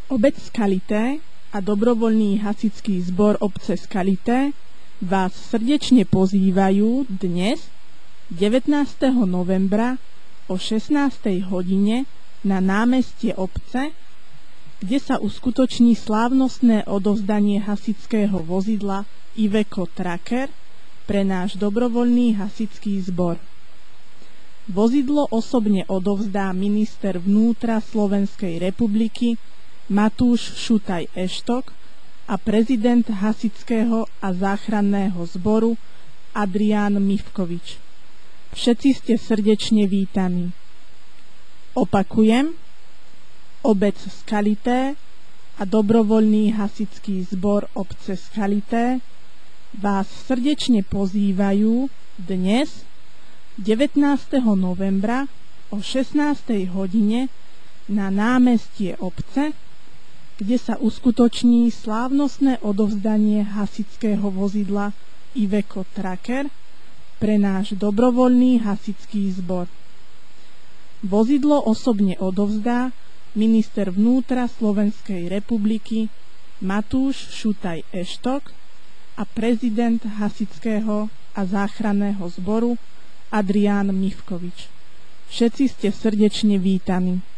Obec Skalité a dobrovoľný hasičský zbor obce Skalité vás srdečne pozývajú dnes, 19. novembra o 16. hodine na námestie obce, kde sa uskutoční slávnostné odovzdanie hasičského vozidla Iveco Tracker pre náš dobrovoľný hasičský zbor. Vozidlo osobne odovzdá minister vnútra Slovenskej republiky Matúš Šutaj Eštok a prezident hasičského a záchranného zboru Adrián Mivkovič. Všetci ste srdečne vítaní. Opakujem, obec Skalité a dobrovoľný hasičský zbor obce Skalité vás srdečne pozývajú dnes, 19. novembra o 16. hodine na námestie obce, kde sa uskutoční slávnostné odovzdanie hasičského vozidla Iveco Tracker pre náš dobrovoľný hasičský zbor. Vozidlo osobne odovzdá minister vnútra Slovenskej republiky Matúš Šutaj Eštok a prezident hasičského a záchranného zboru Adrián Mivkovič. Všetci ste srdečne vítaní.